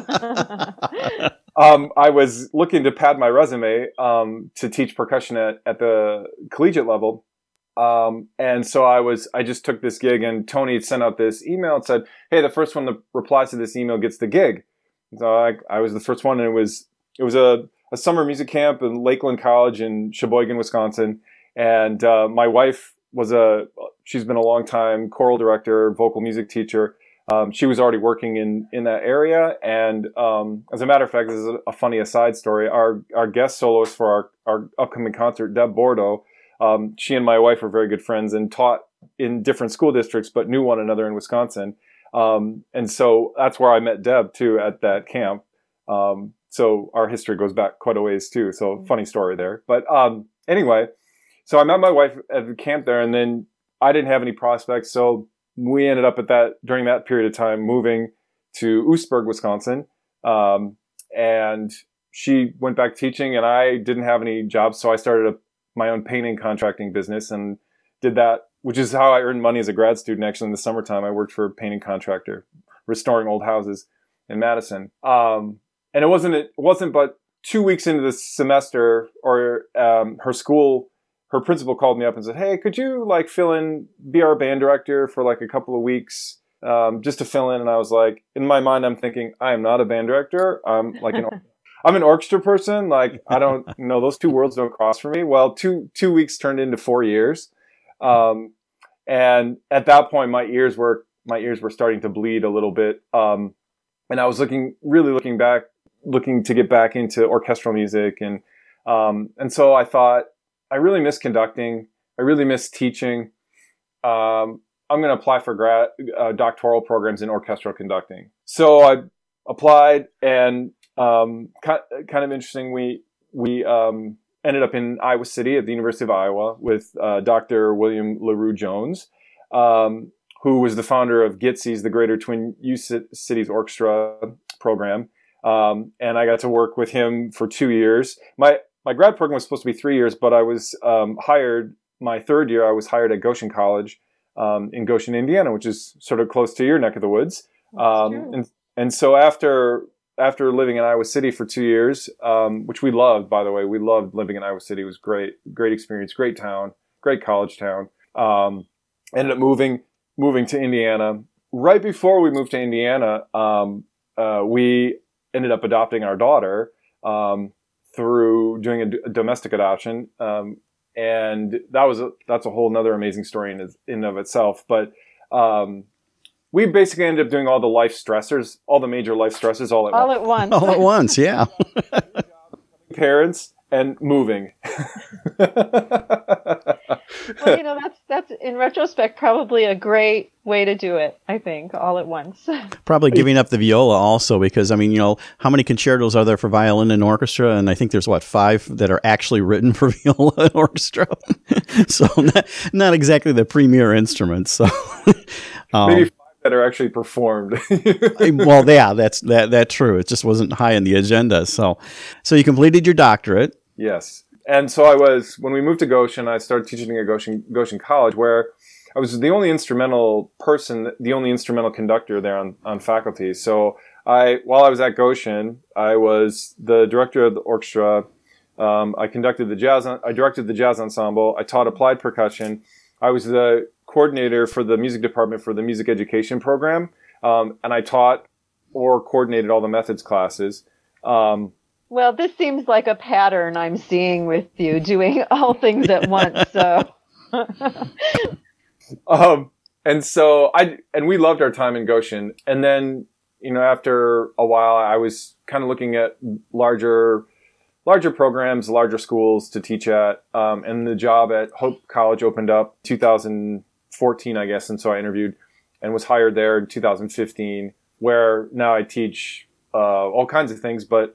I was looking to pad my resume to teach percussion at the collegiate level. And so I just took this gig, and Tony had sent out this email and said, hey, the first one that replies to this email gets the gig. So I was the first one, and it was a summer music camp in Lakeland College in Sheboygan, Wisconsin. And my wife she's been a long time choral director, vocal music teacher. She was already working in that area. And as a matter of fact, this is a funny aside story. Our guest soloist for our upcoming concert, Deb Bordeaux, she and my wife were very good friends and taught in different school districts, but knew one another in Wisconsin. And so that's where I met Deb, too, at that camp. So our history goes back quite a ways, too. So funny story there. But anyway, so I met my wife at the camp there, and then I didn't have any prospects. So we ended up during that period of time, moving to Oostburg, Wisconsin. And she went back teaching, and I didn't have any jobs. So I started my own painting contracting business and did that, which is how I earned money as a grad student. Actually, in the summertime, I worked for a painting contractor, restoring old houses in Madison. And it wasn't but 2 weeks into the semester, or her principal called me up and said, "Hey, could you like be our band director for like a couple of weeks, just to fill in?" And I was like, in my mind, I'm thinking, I am not a band director. I'm like I'm an orchestra person. Like, I don't know, those two worlds don't cross for me. Well, two weeks turned into 4 years. And at that point, my ears were starting to bleed a little bit. And I was looking to get back into orchestral music. And so I thought, I really miss conducting. I really miss teaching. I'm going to apply for doctoral programs in orchestral conducting. So I applied, and kind of interesting. We ended up in Iowa City at the University of Iowa with Dr. William LaRue Jones, who was the founder of GTSI's, the Greater Twin Cities Orchestra program. And I got to work with him for 2 years. My grad program was supposed to be 3 years, but I was hired, my third year, I was hired at Goshen College in Goshen, Indiana, which is sort of close to your neck of the woods. And so after living in Iowa City for 2 years, which we loved, by the way, we loved living in Iowa City. It was great experience, great town, great college town. Ended up moving to Indiana. Right before we moved to Indiana, we ended up adopting our daughter through doing a domestic adoption. And that's a whole nother amazing story in and of itself. But we basically ended up doing all the life stressors, all the major life stressors all at once. All at once, yeah. Parents and moving. Well, that's in retrospect probably a great way to do it, I think, all at once. Probably giving up the viola also, because, I mean, how many concertos are there for violin and orchestra? And I think there's, 5 that are actually written for viola and orchestra. So not exactly the premier instruments. So maybe 5 that are actually performed. Well, yeah, that's true. It just wasn't high on the agenda. So you completed your doctorate. Yes. And so when we moved to Goshen, I started teaching at Goshen College, where I was the only instrumental conductor there on faculty. So while I was at Goshen, I was the director of the orchestra. I directed the jazz ensemble. I taught applied percussion. I was the coordinator for the music department for the music education program. And I taught or coordinated all the methods classes. Well, this seems like a pattern I'm seeing with you, doing all things at once. So, and we loved our time in Goshen. And then, after a while, I was kind of looking at larger programs, larger schools to teach at. And the job at Hope College opened up 2014, I guess. And so I interviewed and was hired there in 2015, where now I teach all kinds of things, but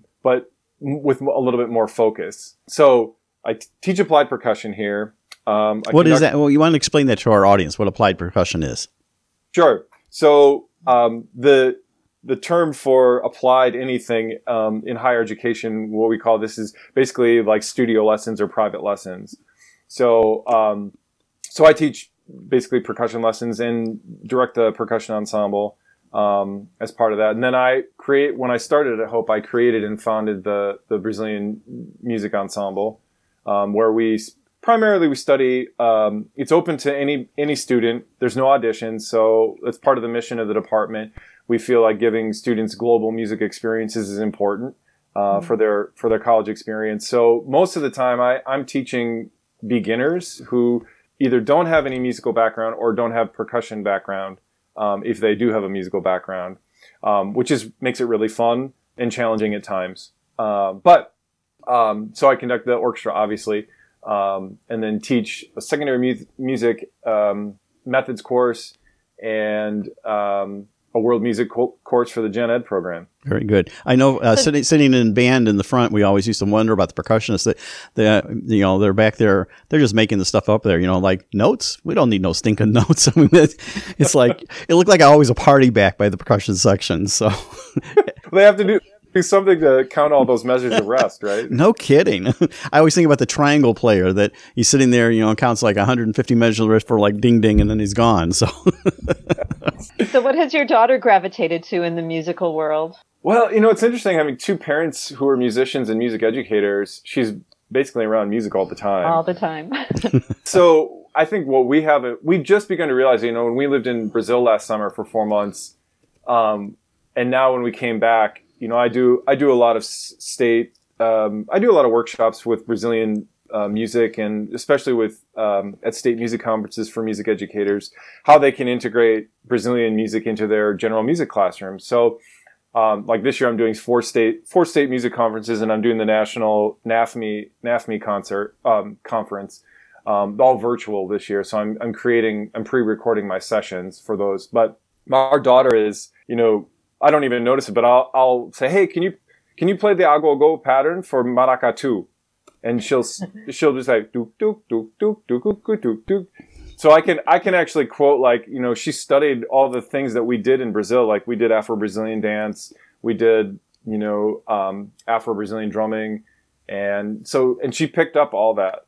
with a little bit more focus. So I teach applied percussion here. What is that? Well, you want to explain that to our audience, what applied percussion is? Sure. So the term for applied anything in higher education, what we call this, is basically like studio lessons or private lessons. So I teach basically percussion lessons and direct the percussion ensemble as part of that. And then when I started at Hope, I created and founded the Brazilian Music Ensemble, where we primarily study, it's open to any student. There's no auditions. So that's part of the mission of the department. We feel like giving students global music experiences is important, for their college experience. So most of the time I'm teaching beginners who either don't have any musical background or don't have percussion background. If they do have a musical background, which makes it really fun and challenging at times. So I conduct the orchestra, obviously, and then teach a secondary music methods course and a world music course for the Gen Ed program. Very good. I know sitting in band in the front, we always used to wonder about the percussionists that they're back there, they're just making the stuff up there, like notes. We don't need no stinking notes. I mean, it's like it looked like always a party back by the percussion section. So they have to do something to count all those measures of rest, right? No kidding. I always think about the triangle player that he's sitting there, counts like 150 measures of rest for like ding ding, and then he's gone. So what has your daughter gravitated to in the musical world? Well, it's interesting having two parents who are musicians and music educators. She's basically around music all the time. All the time. So I think what we've just begun to realize, when we lived in Brazil last summer for 4 months, and now when we came back, I do a lot of I do a lot of workshops with Brazilian music, and especially with at state music conferences for music educators, how they can integrate Brazilian music into their general music classrooms. So, like this year, I'm doing four state music conferences, and I'm doing the national NAFME conference, all virtual this year. So I'm pre-recording my sessions for those. But our daughter is, I don't even notice it, but I'll say, hey, can you play the Agogo pattern for maracatu? And she'll just like do do do do do do do do. So I can actually quote, like, she studied all the things that we did in Brazil. Like we did Afro-Brazilian dance, we did Afro-Brazilian drumming, and she picked up all that,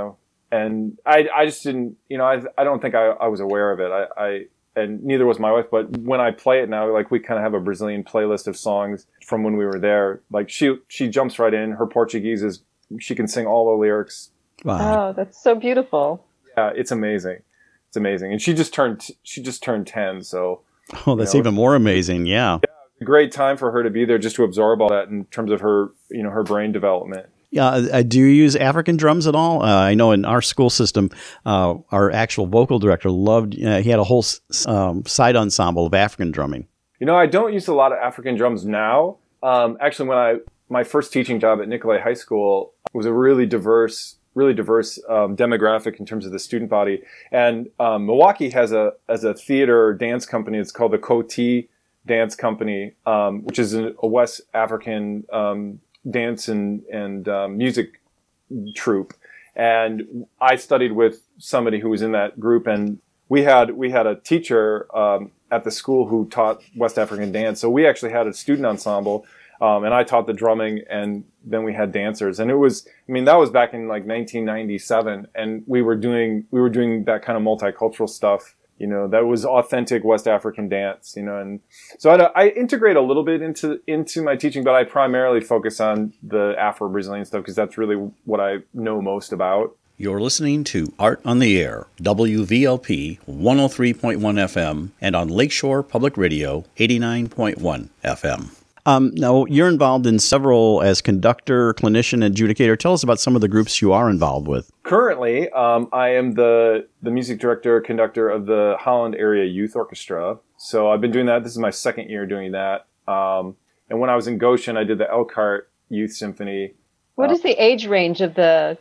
and I just didn't, I don't think I was aware of it. And neither was my wife, but when I play it now, like we kind of have a Brazilian playlist of songs from when we were there. Like she jumps right in. Her Portuguese she can sing all the lyrics. Wow. Oh, that's so beautiful. Yeah, it's amazing. It's amazing. And she just turned 10, so. Oh, that's even more amazing. Yeah. Yeah, it's a great time for her to be there just to absorb all that in terms of her, her brain development. Yeah, do you use African drums at all? I know in our school system, our actual vocal director loved, he had a whole side ensemble of African drumming. I don't use a lot of African drums now. Actually, my first teaching job at Nicolay High School was a really diverse demographic in terms of the student body. And Milwaukee has a theater dance company. It's called the Coty Dance Company, which is a West African dance and music troupe. And I studied with somebody who was in that group, and we had a teacher at the school who taught West African dance. So we actually had a student ensemble, and I taught the drumming, and then we had dancers. And that was back in like 1997, and we were doing that kind of multicultural stuff. That was authentic West African dance, and so I integrate a little bit into my teaching, but I primarily focus on the Afro-Brazilian stuff because that's really what I know most about. You're listening to Art on the Air, WVLP 103.1 FM, and on Lakeshore Public Radio 89.1 FM. Now, you're involved in several as conductor, clinician, adjudicator. Tell us about some of the groups you are involved with. Currently, I am the music director, conductor of the Holland Area Youth Orchestra. So I've been doing that. This is my second year doing that. And when I was in Goshen, I did the Elkhart Youth Symphony. What is the age range of the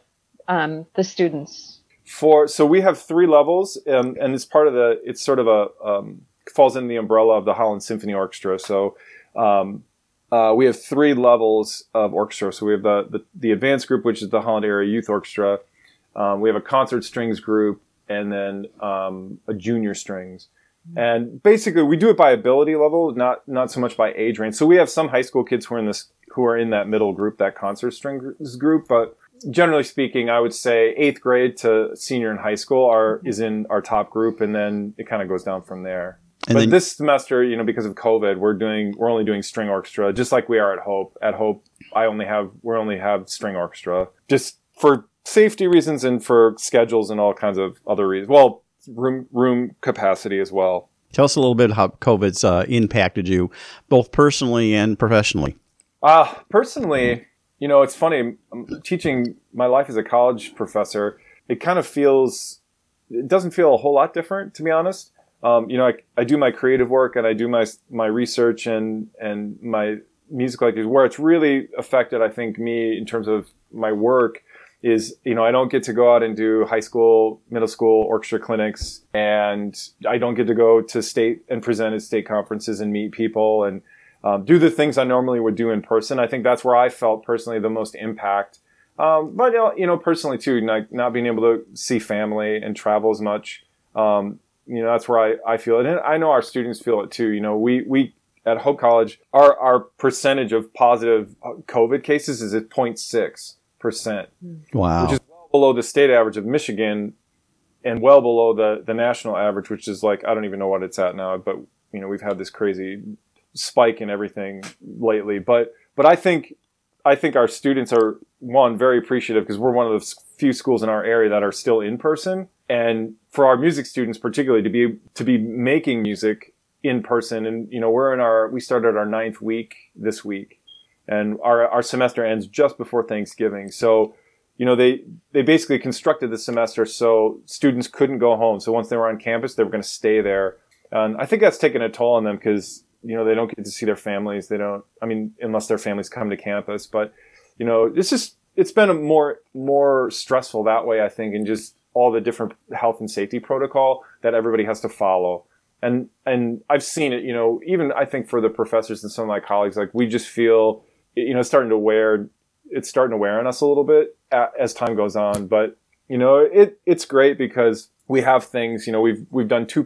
students? So we have 3 levels, and it's part of it's sort of falls in the umbrella of the Holland Symphony Orchestra. So we have 3 levels of orchestra. So we have the advanced group, which is the Holland Area Youth Orchestra. We have a concert strings group, and then a junior strings. And basically, we do it by ability level, not so much by age range. So we have some high school kids who are in that middle group, that concert strings group. But generally speaking, I would say 8th grade to senior in high school is in our top group, and then it kind of goes down from there. But this semester, because of COVID, we're only doing string orchestra, just like we are at Hope. At Hope, we only have string orchestra, just for safety reasons and for schedules and all kinds of other reasons. Well, room capacity as well. Tell us a little bit how COVID's impacted you, both personally and professionally. Personally, it's funny. I'm teaching my life as a college professor. It doesn't feel a whole lot different, to be honest. I do my creative work and I do my research and my musical activities. Where it's really affected, I think, me in terms of my work is, I don't get to go out and do high school, middle school orchestra clinics, and I don't get to go to state and present at state conferences and meet people and do the things I normally would do in person. I think that's where I felt personally the most impact. But personally too, not being able to see family and travel as much. That's where I feel it. And I know our students feel it too. We at Hope College, our percentage of positive COVID cases is at 0.6%. Wow. Which is well below the state average of Michigan and well below the national average, which is like, I don't even know what it's at now, but we've had this crazy spike in everything lately. But I think our students are, one, very appreciative because we're one of the few schools in our area that are still in person. And for our music students, particularly to be making music in person. And, we started our 9th week this week, and our semester ends just before Thanksgiving. So, they basically constructed the semester so students couldn't go home. So once they were on campus, they were going to stay there. And I think that's taken a toll on them because, they don't get to see their families. Unless their families come to campus. But, it's been a more stressful that way, I think, and just all the different health and safety protocol that everybody has to follow. And I've seen it, even I think for the professors and some of my colleagues, like we just feel, it's starting to wear on us a little bit as time goes on. But, it's great because we have things, we've done 2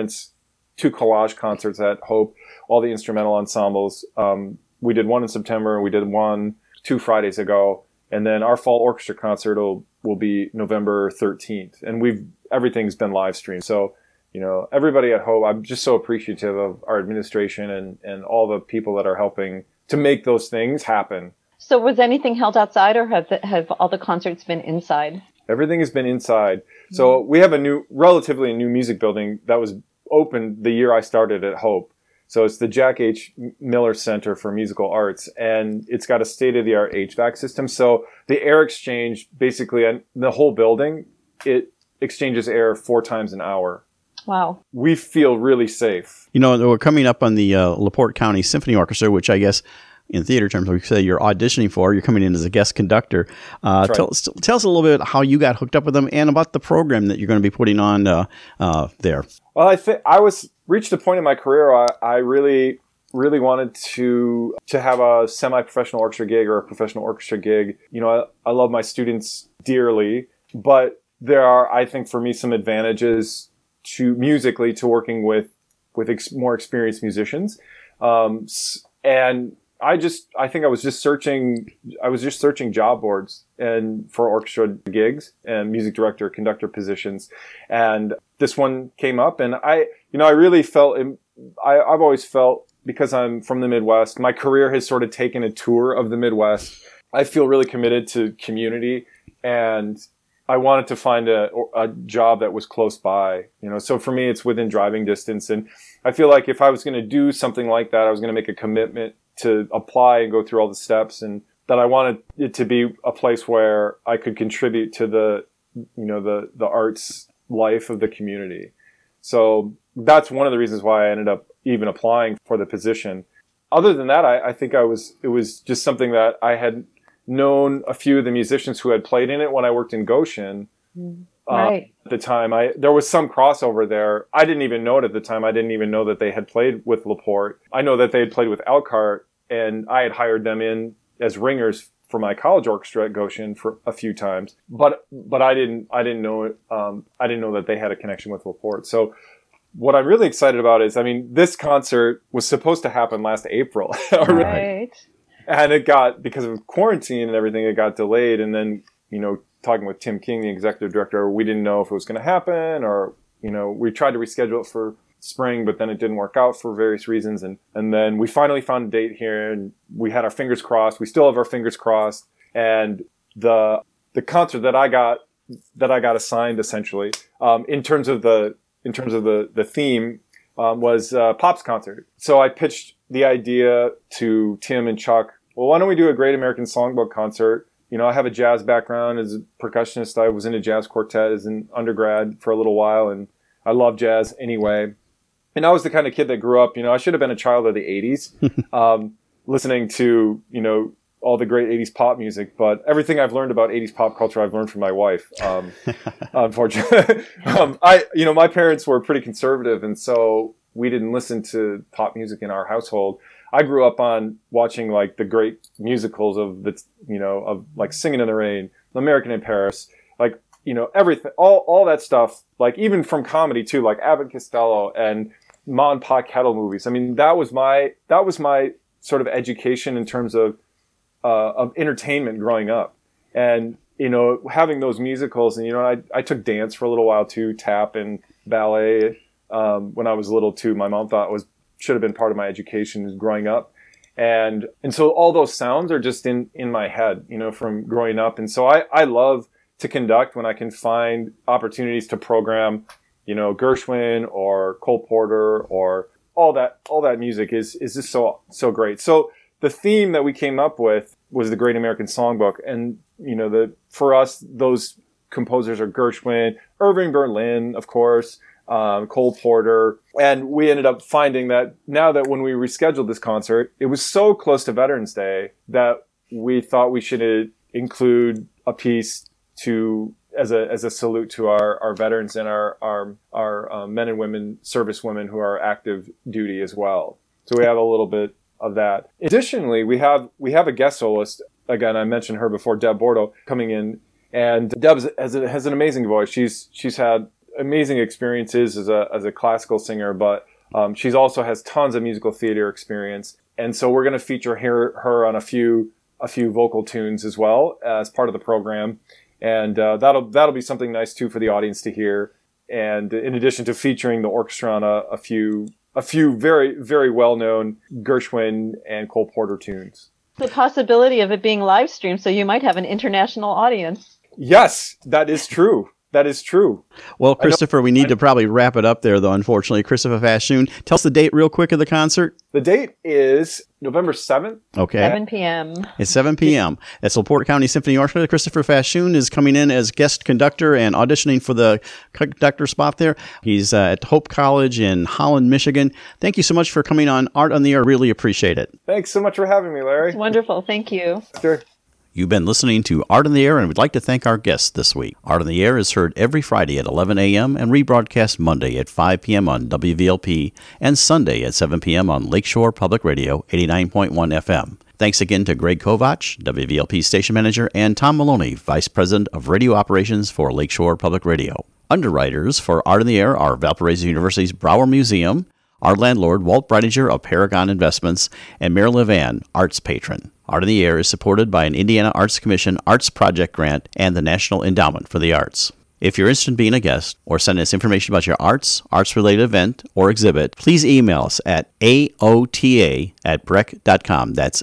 collage concerts at Hope, all the instrumental ensembles. We did one in September and we did one 2 Fridays ago. And then our fall orchestra concert will be November 13th. And everything's been live streamed. So, everybody at Hope, I'm just so appreciative of our administration and all the people that are helping to make those things happen. So was anything held outside, or have all the concerts been inside? Everything has been inside. So we have relatively new music building that was opened the year I started at Hope. So it's the Jack H. Miller Center for Musical Arts, and it's got a state-of-the-art HVAC system. So the air exchange, basically, in the whole building, it exchanges air 4 times an hour. Wow. We feel really safe. We're coming up on the LaPorte County Symphony Orchestra, which I guess in theater terms we say you're auditioning for. You're coming in as a guest conductor. Right. Tell us a little bit how you got hooked up with them and about the program that you're going to be putting on there. Well, I think I reached a point in my career I really wanted to have a semi-professional orchestra gig or a professional orchestra gig. I love my students dearly, but there are, I think, for me, some advantages to working with more experienced musicians. And I think I was just searching job boards and for orchestra gigs and music director, conductor positions. And this one came up, and I really felt, I've always felt, because I'm from the Midwest, my career has sort of taken a tour of the Midwest. I feel really committed to community, and I wanted to find a job that was close by, so for me, it's within driving distance. And I feel like if I was going to do something like that, I was going to make a commitment to apply and go through all the steps, and that I wanted it to be a place where I could contribute to the arts life of the community. So that's one of the reasons why I ended up even applying for the position. Other than that, I think it was just something that I had known a few of the musicians who had played in it when I worked in Goshen. Right. At the time, there was some crossover there. I didn't even know it at the time. I didn't even know that they had played with LaPorte. I know that they had played with Elkhart, and I had hired them in as ringers for my college orchestra at Goshen for a few times. But I didn't know it. I didn't know that they had a connection with LaPorte. So what I'm really excited about is, this concert was supposed to happen last April. Right. And it got, because of quarantine and everything, it got delayed. And then, talking with Tim King, the executive director, we didn't know if it was going to happen, or, we tried to reschedule it for spring, but then it didn't work out for various reasons. And then we finally found a date here, and we had our fingers crossed. We still have our fingers crossed. And the concert that I got assigned, essentially, in terms of the theme, was Pop's concert. So I pitched the idea to Tim and Chuck. Well, why don't we do a Great American Songbook concert? I have a jazz background as a percussionist. I was in a jazz quartet as an undergrad for a little while, and I love jazz anyway. And I was the kind of kid that grew up, I should have been a child of the 80s, listening to, all the great 80s pop music. But everything I've learned about 80s pop culture, I've learned from my wife, unfortunately. My parents were pretty conservative, and so we didn't listen to pop music in our household. I grew up on watching like the great musicals of like Singing in the Rain, American in Paris, like, everything, all that stuff, like even from comedy too, like Abbott and Costello and Ma and Pa Kettle movies. That was my sort of education in terms of entertainment growing up. And, having those musicals, and, I took dance for a little while too, tap and ballet, when I was little too. My mom thought it was should have been part of my education growing up. And so all those sounds are just in my head, from growing up. And so I love to conduct when I can find opportunities to program, Gershwin or Cole Porter or all that music is just so great. So the theme that we came up with was the Great American Songbook. And, for us, those composers are Gershwin, Irving Berlin, of course, Cole Porter. And we ended up finding that now that when we rescheduled this concert, it was so close to Veterans Day that we thought we should include a piece as a salute to our veterans and our men and women, service women who are active duty as well. So we have a little bit of that. Additionally, we have a guest soloist. Again, I mentioned her before, Deb Bordeaux, coming in. And Deb has an amazing voice. She's had amazing experiences as a classical singer, but she's also has tons of musical theater experience. And so we're going to feature her on a few vocal tunes as well as part of the program. And that'll be something nice too for the audience to hear. And in addition to featuring the orchestra on a few very, very well-known Gershwin and Cole Porter tunes. The possibility of it being live streamed, so you might have an international audience. Yes, that is true. That is true. Well, Christopher, we need to probably wrap it up there, though, unfortunately. Christopher Fashoon, tell us the date real quick of the concert. The date is November 7th. Okay. 7 p.m. It's 7 p.m. At LaPorte County Symphony Orchestra. Christopher Fashoon is coming in as guest conductor and auditioning for the conductor spot there. He's at Hope College in Holland, Michigan. Thank you so much for coming on Art on the Air. Really appreciate it. Thanks so much for having me, Larry. It's wonderful. Thank you. Sure. You've been listening to Art on the Air, and we'd like to thank our guests this week. Art on the Air is heard every Friday at 11 a.m. and rebroadcast Monday at 5 p.m. on WVLP and Sunday at 7 p.m. on Lakeshore Public Radio 89.1 FM. Thanks again to Greg Kovach, WVLP station manager, and Tom Maloney, vice president of radio operations for Lakeshore Public Radio. Underwriters for Art on the Air are Valparaiso University's Brower Museum, our landlord, Walt Breidinger of Paragon Investments, and Mary Levan, arts patron. Art on the Air is supported by an Indiana Arts Commission Arts Project Grant and the National Endowment for the Arts. If you're interested in being a guest or sending us information about your arts-related event or exhibit, please email us at aota@brech.com. That's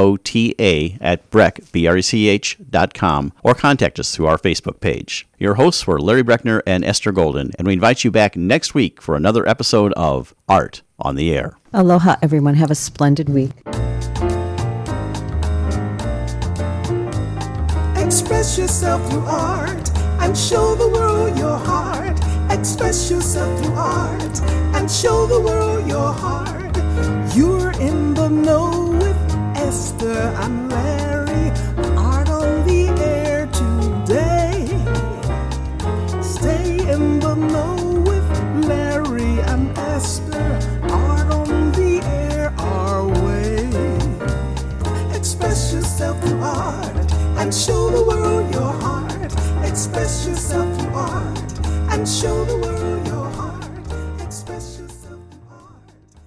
aota@brech.com, or contact us through our Facebook page. Your hosts were Larry Brechner and Esther Golden, and we invite you back next week for another episode of Art on the Air. Aloha, everyone. Have a splendid week. Express yourself through art and show the world your heart. Express yourself through art and show the world your heart.